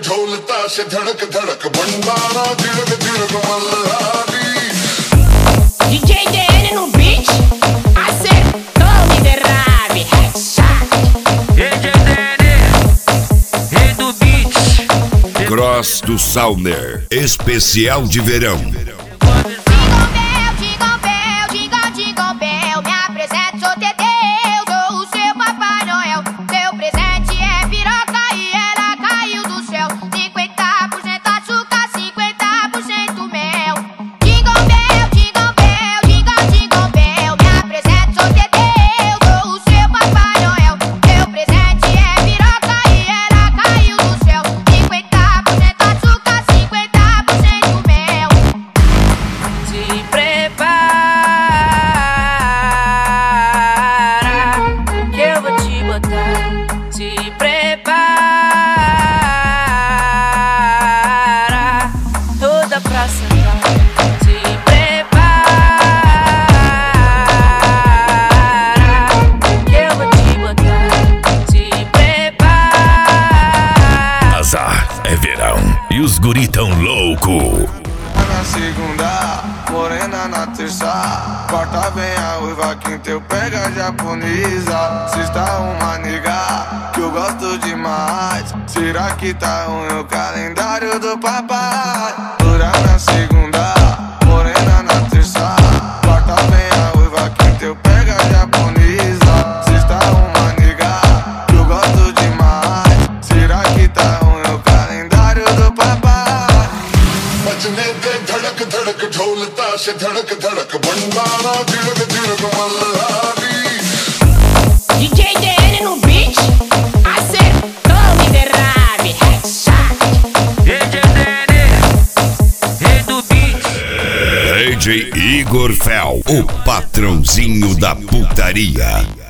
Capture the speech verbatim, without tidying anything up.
ढोल ताशे धड़क धड़क भंडारा झिड़क झिड़क Malhari. D J D N no beat, acertou miserável. D J D N, rei do beat. Cross do Sauner, especial de verão. Jingle bell, jingle, jingle bell, me apresento, sou Teteu, sou o seu Papai Noel. Seu presente é piroca e ela caiu do céu. cinquenta por cento açúcar, cinquenta por cento mel. Jingle bell, jingle bell, jingle, jingle bell, me apresento, sou Teteu, sou o seu Papai Noel. Seu presente é piroca e ela caiu do céu. cinquenta por cento açúcar, cinquenta por cento mel. Se prepara que eu vou te botar. Se prepara toda pra sentar. Se prepara que eu vou te botar. Se prepara. Azar é verão e os guri tão louco. Na segunda, morena na terça, quarta vem a uiva, quinta eu pego a japonesa. Sexta uma nega que eu gosto demais. Será que tá ruim o calendário do papai? Dura na segunda, morena na terça, quarta vem a uiva, quinta eu pego a japonesa. Sexta uma nega que eu gosto demais. Será que tá ruim o calendário do papai? बजने दे धड़क धड़क ढोल ताशे धड़क धड़क भंडारा झिड़क झिड़क Malhari. D J D N no beat, acertou miserável. D J D N, rei do beat. D J Igor Fel, o patrãozinho da putaria.